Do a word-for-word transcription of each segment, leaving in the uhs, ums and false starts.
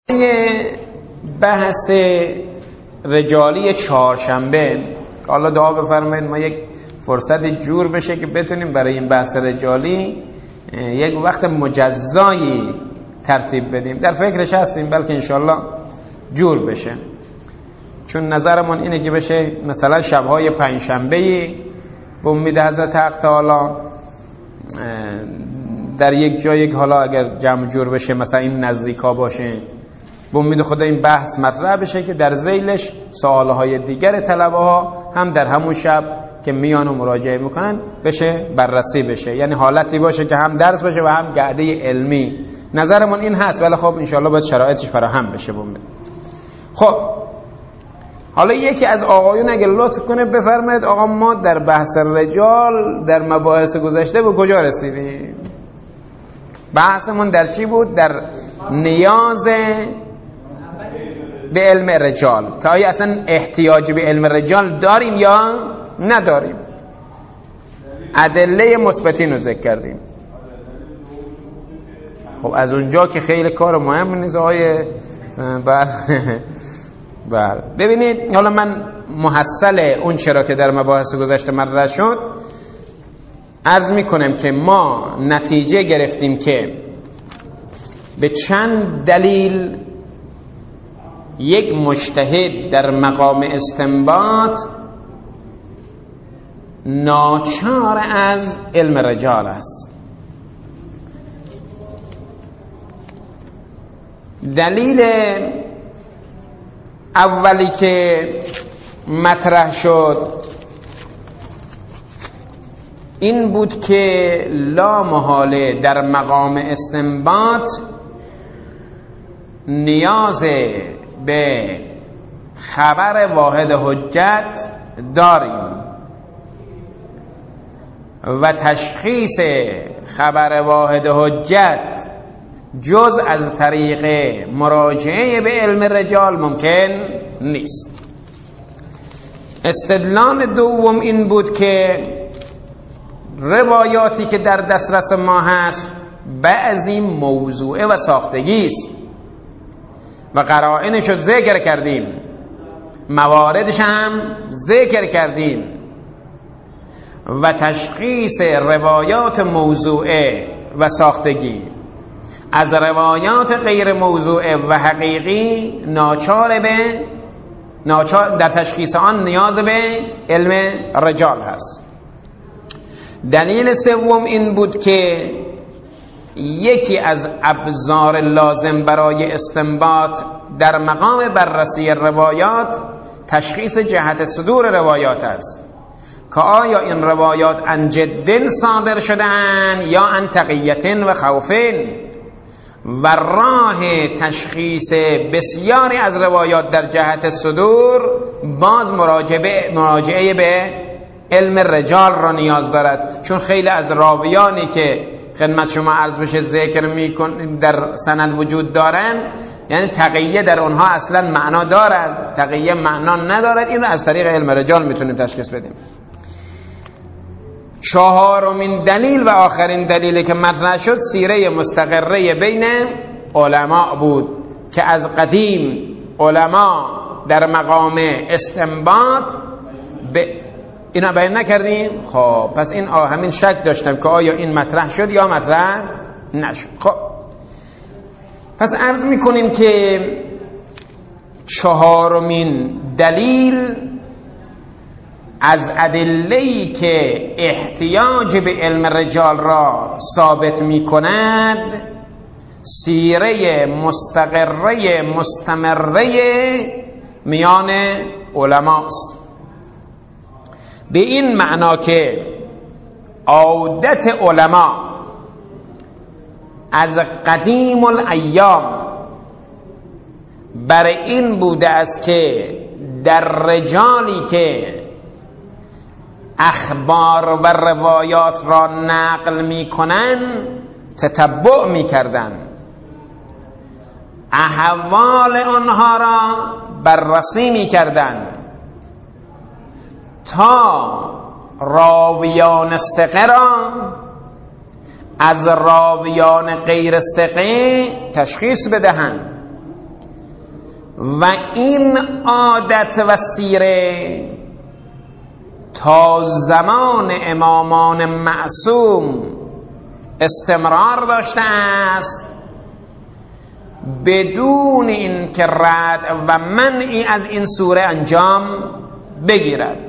بحث رجالی چهارشنبه که الله دعا بفرمایید ما یک فرصت جور بشه که بتونیم برای این بحث رجالی یک وقت مجزایی ترتیب بدیم. در فکرش هستیم بلکه انشالله جور بشه، چون نظرمون اینه که بشه مثلا شبهای پنجشنبه به امید حضرت حق تعالی در یک جای یک حالا اگر جمع جور بشه مثلا این نزدیکا باشه به امید خدا این بحث مطرح بشه که در ذیلش سوالهای دیگر طلبه ها هم در همون شب که میان و مراجعه میکنن بشه بررسی بشه، یعنی حالتی باشه که هم درس باشه و هم قاعده علمی. نظرمون این هست، ولی خب انشاءالله باید شرایطش فراهم بشه. به امید خب حالا یکی از آقایون اگه لطف کنه بفرمایید آقا ما در بحث رجال در مباحث گذشته به کجا رسیدیم؟ بحثمون در چی بود؟ در نیاز به علم رجال، که آیا اصلا احتیاج به علم رجال داریم یا نداریم. ادله مثبتین رو ذکر کردیم. خب از اونجا که خیلی کار مهم نیست آقای بر بله ببینید، حالا من محصل اون چرا که در مباحث گذشته مطرح شد عرض میکنم که ما نتیجه گرفتیم که به چند دلیل یک مجتهد در مقام استنباط ناچار از علم رجال است. دلیل اولی که مطرح شد این بود که لا محاله در مقام استنباط نیاز به خبر واحد حجت داریم و تشخیص خبر واحد حجت جز از طریق مراجعه به علم رجال ممکن نیست. استدلال دوم این بود که روایاتی که در دسترس ما هست بعضی موضوعه و ساختگی است و قرائنش رو ذکر کردیم، مواردش هم ذکر کردیم و تشخیص روایات موضوعه و ساختگی از روایات غیر موضوعه و حقیقی ناچار به ناچار در تشخیص آن نیاز به علم رجال هست. دلیل سوم این بود که یکی از ابزار لازم برای استنباط در مقام بررسی روایات تشخیص جهت صدور روایات است که آیا این روایات عن جد صادر شدن یا عن تقیة و خوف، و راه تشخیص بسیاری از روایات در جهت صدور باز مراجعه به علم رجال را نیاز دارد، چون خیلی از راویانی که خدمت شما عرض بشه ذکر میکن در سند وجود دارن، یعنی تقیه در اونها اصلا معنا دارد، تقیه معنا ندارد. این رو از طریق علم رجال میتونیم تشخیص بدیم. چهارمین دلیل و آخرین دلیلی که مطرح شد سیره مستقره بین علما بود که از قدیم علما در مقام استنباط به اینا بیان نکردیم. خب پس این همین شک داشتم که آیا این مطرح شد یا مطرح نشد. خب پس عرض میکنیم که چهارمین دلیل از ادله‌ای که احتیاج به علم رجال را ثابت میکند سیره مستقره مستمره میان علماست، به این معنا که عادت علما از قدیم الایام بر این بوده است که در رجالی که اخبار و روایات را نقل می کنن تتبع می کردن، احوال آنها را بررسی می کردن تا راویان ثقه را از راویان غیر ثقه تشخیص بدهند و این عادت و سیره تا زمان امامان معصوم استمرار داشته است، بدون این که رد و منعی از این سوره انجام بگیرد.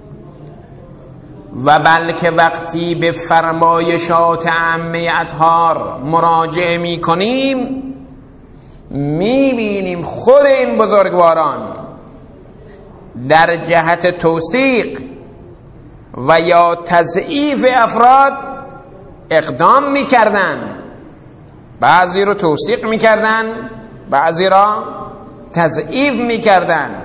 و بلکه وقتی به فرمایشات عامه اطهار مراجعه می کنیم می بینیم خود این بزرگواران در جهت توثیق و یا تضعیف افراد اقدام می کردن. بعضی رو توثیق می کردن، بعضی را تضعیف می کردن.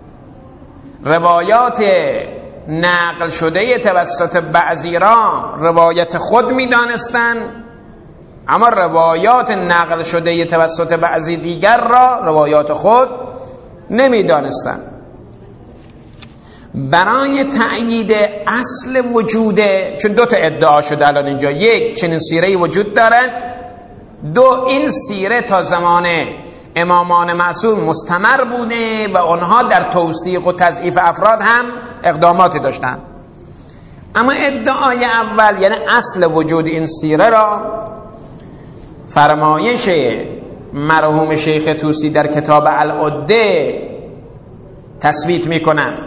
روایات نقل شده توسط بعضی را روایت خود می دانستن، اما روایات نقل شده توسط بعضی دیگر را روایات خود نمی دانستن. برای تأیید اصل وجوده، چون دو تا ادعا شده الان اینجا، یک چنین سیره‌ای وجود دارد، دو این سیره تا زمان امامان معصوم مستمر بوده و آنها در توثیق و تضعیف افراد هم اقداماتی داشتند. اما ادعای اول یعنی اصل وجود این سیره را فرمایش مرحوم شیخ طوسی در کتاب العده تثبیت میکنند.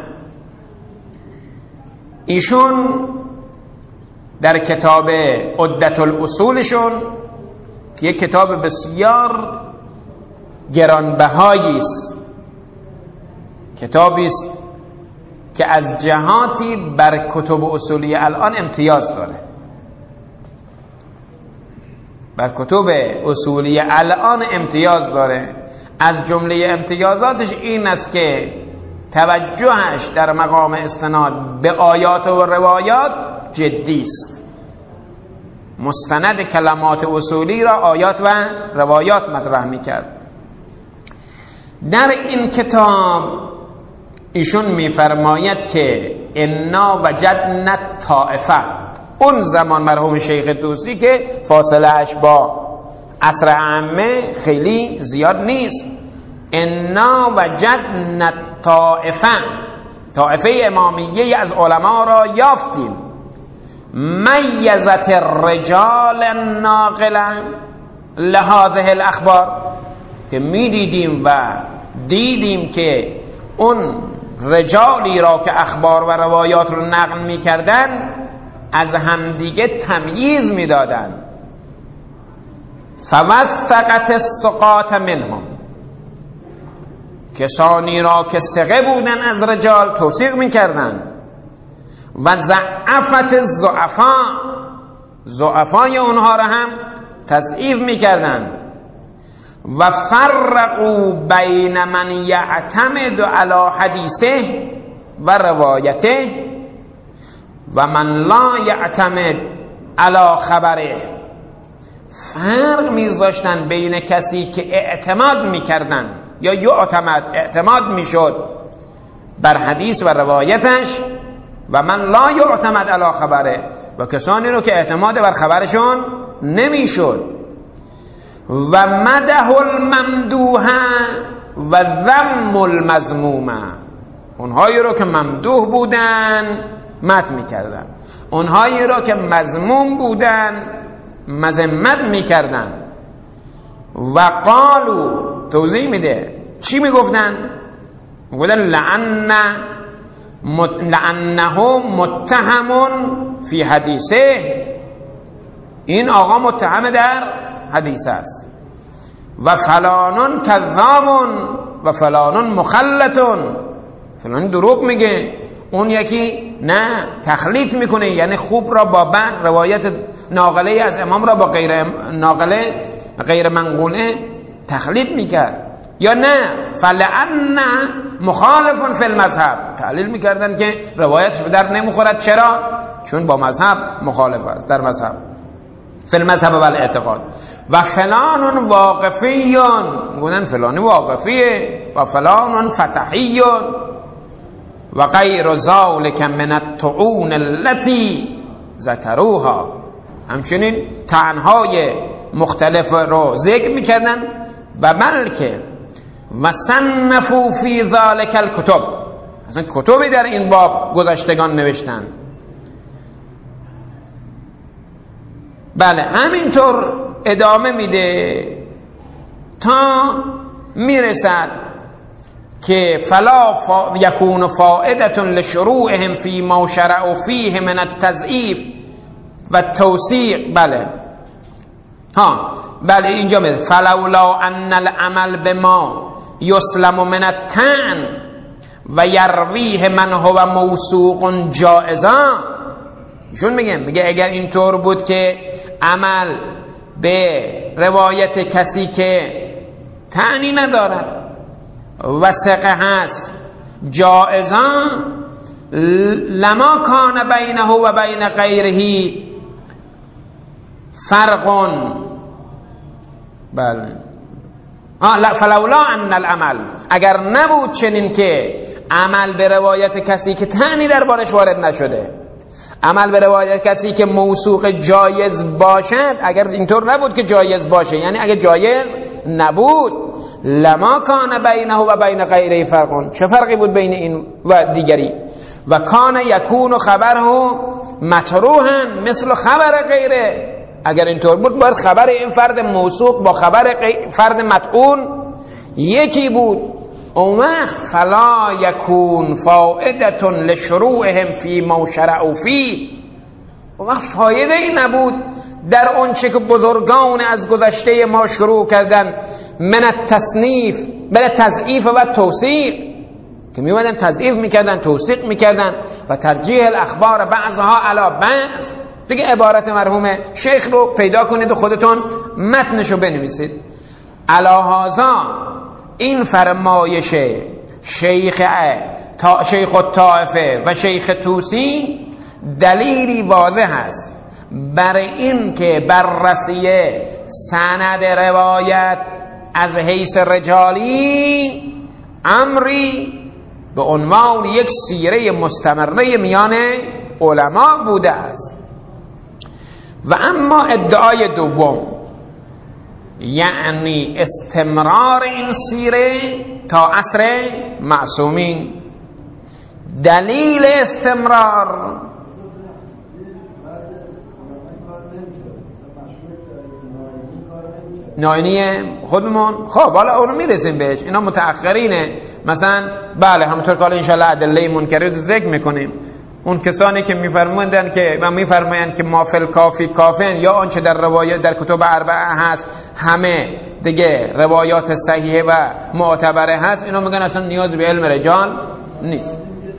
ایشون در کتاب عدة الاصولشون، یک کتاب بسیار گرانبهایی است، کتابی است که از جهاتی بر کتب اصولی الان امتیاز داره. بر کتب اصولی الان امتیاز داره. از جمله امتیازاتش این است که توجهش در مقام استناد به آیات و روایات جدی است. مستند کلمات اصولی را آیات و روایات مطرح می‌کرد. در این کتاب ایشون می‌فرماید که انا وجدنا طائفه، اون زمان مرحوم شیخ طوسی که فاصله اش با عصر عامه خیلی زیاد نیست، انا وجدنا طائفه، طائفه امامیه از علما را یافتیم، میزت الرجال الناقله لهذه الاخبار، که میدیدیم و دیدیم که اون رجالی را که اخبار و روایات رو نقل میکردن از همدیگه تمییز میدادن. فوثقت الثقات منهم، کسانی را که ثقه بودن از رجال توثیق میکردن. و ضعفت الضعفا، ضعفای اونها را هم تضعیف میکردن. و فرقوا بین من یعتمد علی حدیثه و روایته و من لا یعتمد علی خبره، فرق میذاشتن بین کسی که اعتماد میکردن یا یعتمد اعتماد میشد بر حدیث و روایتش، و من لا یعتمد علی خبره، و کسانی رو که اعتماد بر خبرشون نمیشد. و مدح الممدوح و ذم المذموم، اونهایی رو که ممدوح بودن مدح میکردن، اونهایی رو که مذموم بودن مذمت میکردن. و قالو، توضیح میده چی میگفتن؟ میگفتن لعن لعنه متهم فی حدیثه، این آقا متهم در حدیث است. و فلانون کذابون و فلانون مخلطون، فلان دروغ میگه، اون یکی نه تخلیط میکنه، یعنی خوب را با بد، روایت ناقله از امام را با غیر ناقله غیر منقوله تخلیط میکرد. یا نه فلعن مخالف فی المذهب، تعلیل میکردن که روایتش به در نمیخورد. چرا؟ چون با مذهب مخالف است در مذهب، فی المذهب و الاعتقاد. و فلان واقفیون، میگن فلانی واقفیه، و فلان فتحیون و غیر ذلک من الطعون التي ذکروها، همچنین طعنهای مختلف رو ذکر میکردن. و بلکه و صنفوا فی ذلک الکتب، اصلا کتبی در این باب گذشتگان نوشتن. بله همینطور ادامه میده تا میرسد که فلا فا یکون فائدة لشروعهم فی ما شرعوا فیه من التضعیف و التوسیع. بله ها بله اینجا میده فلولا ان العمل بما یسلم من الطعن و یرویه من هو موثوق جائزا. ایشون میگه میگه اگر اینطور بود که عمل به روایت کسی که طعنی ندارد و ثقه هست جائزا، لما کان بینه و بین غیره فرق. بله آه لا فلولا ان العمل، اگر نبود چنین که عمل به روایت کسی که طعنی دربارش وارد نشده، عمل به روایت کسی که موثوق جایز باشد، اگر اینطور نبود که جایز باشه، یعنی اگر جایز نبود، لما کان بینه و بین غیره فرق، چه فرقی بود بین این و دیگری؟ و کان یکون خبره مطروحا مثل خبر غیره، اگر اینطور بود باید خبر این فرد موثوق با خبر فرد مطعون یکی بود. اون وقت فلا یکون فائدة لشروعهم فی ما شرعوا فیه، اون وقت فایده ای نبود در اون چه که بزرگان از گذشته ما شروع کردن من التصنیف من تضعیف و توثیق، که میومدن تضعیف میکردن توثیق میکردن و ترجیح الاخبار بعضها علی بعض. دیگه عبارت مرحوم شیخ رو پیدا کنید و خودتون متنشو بنویسید. علاهازا این فرمایش شیخ تا شیخ الطائفه و شیخ طوسی دلیلی واضح است برای این که بررسی سند روایت از حیث رجالی امری به عنوان یک سیره مستمره میان علما بوده است. و اما ادعای دوم، یعنی استمرار این سیره تا عصر معصومین، دلیل استمرار ناینی خودمون. خب حالا اونو میرسیم بهش، اینا متأخرینه. مثلا بله همونطور که حالا انشاءالله ادله منکری رو ذکر میکنیم، اون کسانی که میفرمایند که و میفرمایند که ما فل کافی کافن، یا آنچه در روایات در کتب اربعه هست همه دیگه روایات صحیحه و معتبره هست، اینا میگن اصلا نیاز به علم رجال نیست.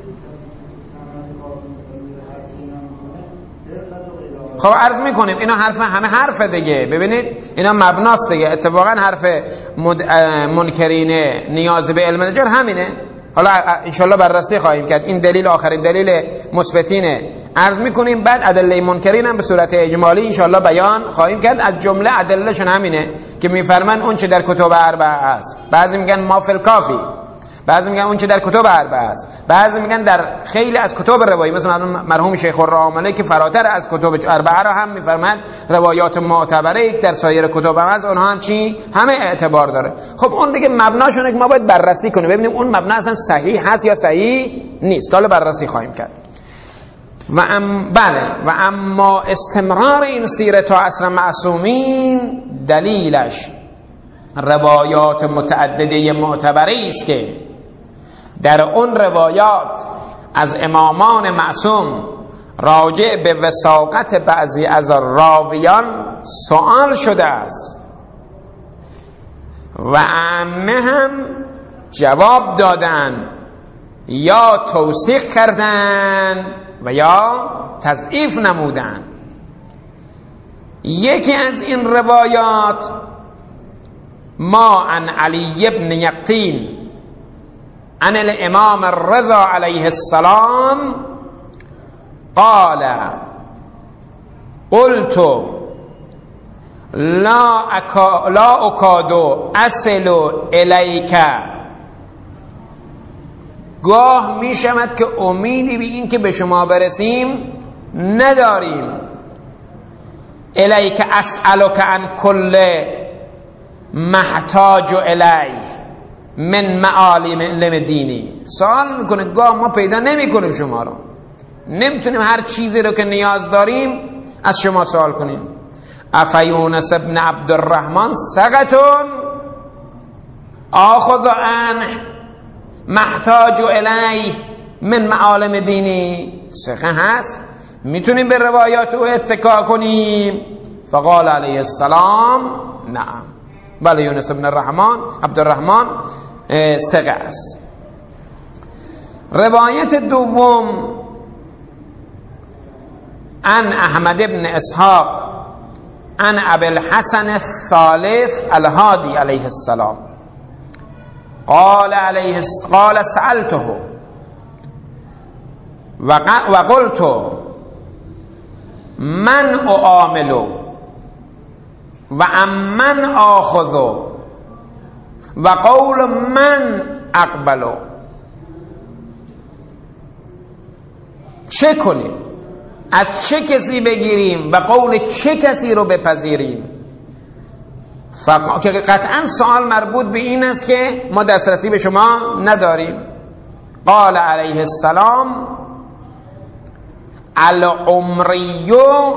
خب عرض میکنیم اینا حرف همه حرف دیگه، ببینید اینا مبناست دیگه. اتفاقا حرف منکرین نیاز به علم رجال همینه. حالا انشالله بررسی خواهیم کرد، این دلیل آخرین دلیل مثبتینه عرض میکنیم، بعد ادله منکرین هم به صورت اجمالی انشالله بیان خواهیم کرد. از جمله ادلهشون همینه که میفرمان اون چه در کتب اربعه است، بعضی میگن ما فی الکافی، بعضی میگن اون چه در کتب اربعه است، بعضی میگن در خیلی از کتب روایی، مثلا مرحوم شیخ الرامله که فراتر از کتب اربعه را هم میفرماد روایات معتبره در سایر کتب هم از اونها هم چی همه اعتبار داره. خب اون دیگه مبناشونه که ما باید بررسی کنیم ببینیم اون مبنا اصلا صحیح هست یا صحیح نیست، حالا بررسی خواهیم کرد. و ام بله و اما استمرار این سیره تا عصر معصومین دلیلش روایات متعدده معتبری است که در اون روایات از امامان معصوم راجع به وثاقت بعضی از راویان سوال شده است و عامه هم جواب دادن یا توثیق کردن و یا تضعیف نمودن. یکی از این روایات ما عن علی بن یقین عن الامام الرضا علیه السلام قال قلت لا اکا لا اکاد اصل الیک، گاه می شود که امیدی به این که به شما برسیم نداریم. الیک اسألک عن کل محتاج الی، من معالم دینی. سوال میکنه گاه ما پیدا نمیکنیم شما رو، نمیتونیم هر چیزی رو که نیاز داریم از شما سوال کنیم. افیونس ابن عبدالرحمن سقطون آخذ عنه محتاج الیه من معالم دینی. سقه هست، میتونیم به روایات او اتکا کنیم. فقال علیه السلام نعم، بله یونس ابن الرحمن عبدالرحمن سقه است. روایت دوم عن احمد ابن اسحاق عن ابي الحسن الثالث الهادي عليه السلام قال عليه قال سألته وقلت من أعامل وعمن آخذ وقول من اقبل. چه کنیم؟ از چه کسی بگیریم و قول چه کسی رو بپذیریم؟ فق... که قطعا سوال مربوط به این است که ما دسترسی به شما نداریم. قال علیه السلام العمریو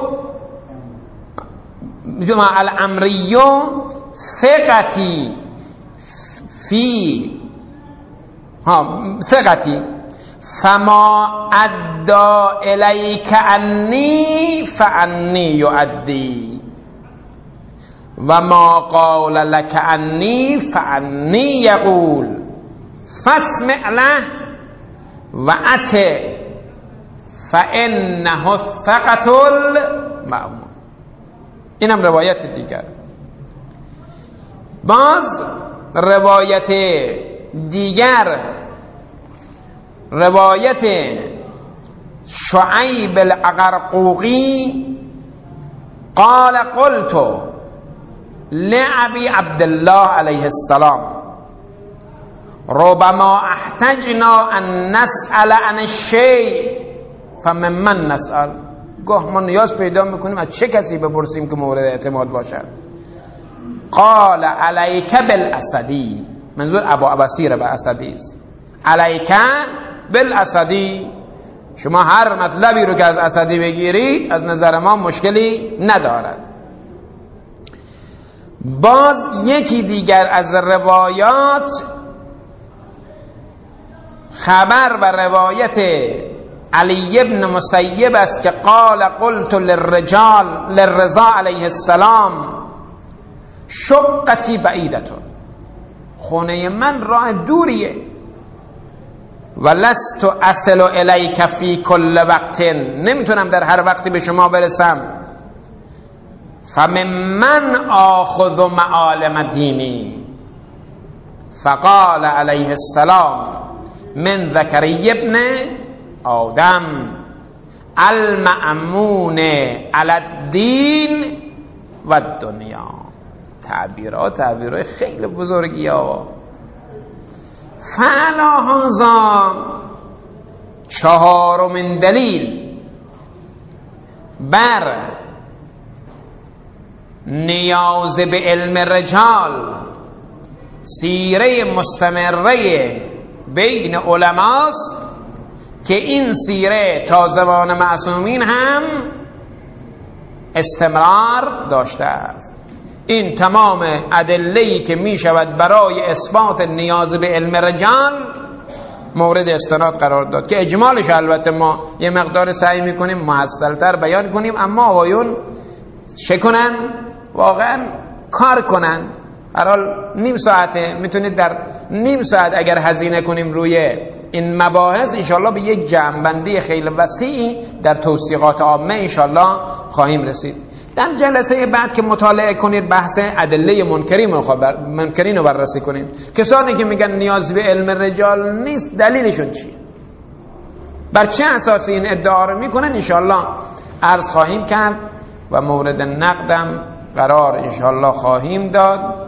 الامریو ثقتی فی ها ثقتی فما ادى الیک انی فانی یؤدی و ما قال لك انی فانی یقول فاسمع له و ات فانه الثقة المأمون. اینم روایت دیگر. باز روایت دیگر روایت شعیب العقرقوقی قال قلت لأبي عبد الله علیه السلام ربما احتجنا ان نسأل عن الشيء فممن نسأل. گاه ما نیاز پیدا میکنیم از چه کسی بپرسیم که مورد اعتماد باشد. قال علیک بالاسدی، منظور ابو عبسیر به اسدی است. علیک بالاسدی، شما هر مطلبی رو که از اسدی بگیرید از نظر ما مشکلی ندارد. باز یکی دیگر از روایات خبر و روایت علی ابن مسیب است که قال قلت للرجال للرضا علیه السلام شقتی بعیدتون، خونه من راه دوریه و لست اصل الیک فی کل وقت، نمیتونم در هر وقتی به شما برسم. فممن آخذ معالم دینی فقال علیه السلام من ذکری ابن آدم المأمون علی الدین و الدنیا. تعبیرات تعبیرات خیلی بزرگی ها. فعلا هذا چهارمین دلیل بر نیاز به علم رجال، سیره مستمره بین علماست که این سیره تا زمان معصومین هم استمرار داشته است. این تمام ادله‌ای که می شود برای اثبات نیاز به علم رجال مورد استناد قرار داد که اجمالش البته ما یه مقدار سعی میکنیم محصل‌تر بیان کنیم، اما آقایون چه کنن؟ واقعا کار کنن. هر حال نیم ساعته، میتونید در نیم ساعت اگر هزینه کنیم روی این مباحث انشالله به یک جمع‌بندی خیلی وسیعی در توثیقات عامه انشالله خواهیم رسید. در جلسه بعد که مطالعه کنید بحث ادله منکرین منکرین رو بررسی کنید. کسانی که میگن نیاز به علم رجال نیست دلیلشون چیه؟ بر چه اساسی این ادعا رو میکنن انشالله عرض خواهیم کرد و مورد نقدم قرار انشالله خواهیم داد.